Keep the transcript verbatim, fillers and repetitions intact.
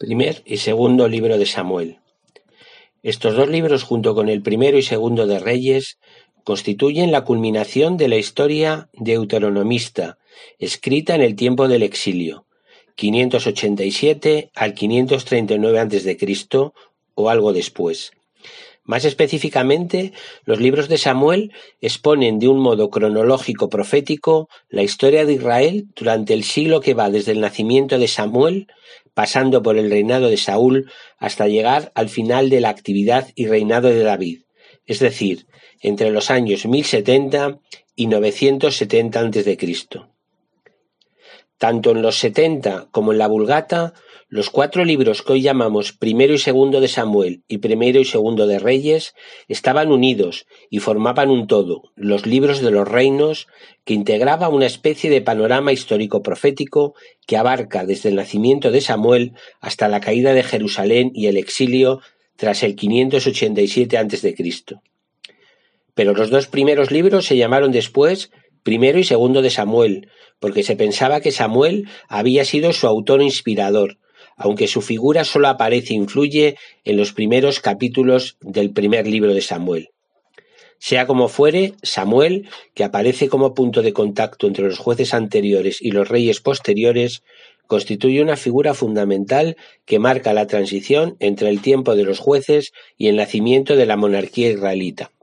Primer y segundo libro de Samuel. Estos dos libros, junto con el primero y segundo de Reyes, constituyen la culminación de la historia deuteronomista, escrita en el tiempo del exilio, quinientos ochenta y siete al quinientos treinta y nueve antes de Cristo o algo después. Más específicamente, los libros de Samuel exponen de un modo cronológico profético la historia de Israel durante el siglo que va desde el nacimiento de Samuel, pasando por el reinado de Saúl, hasta llegar al final de la actividad y reinado de David, es decir, entre los años mil setenta y novecientos setenta antes de Cristo. Tanto en los setenta como en la Vulgata, los cuatro libros que hoy llamamos Primero y Segundo de Samuel y Primero y Segundo de Reyes estaban unidos y formaban un todo, los libros de los reinos, que integraba una especie de panorama histórico profético que abarca desde el nacimiento de Samuel hasta la caída de Jerusalén y el exilio tras el quinientos ochenta y siete antes de Cristo. Pero los dos primeros libros se llamaron después Primero y Segundo de Samuel, porque se pensaba que Samuel había sido su autor inspirador, aunque su figura solo aparece e influye en los primeros capítulos del primer libro de Samuel. Sea como fuere, Samuel, que aparece como punto de contacto entre los jueces anteriores y los reyes posteriores, constituye una figura fundamental que marca la transición entre el tiempo de los jueces y el nacimiento de la monarquía israelita.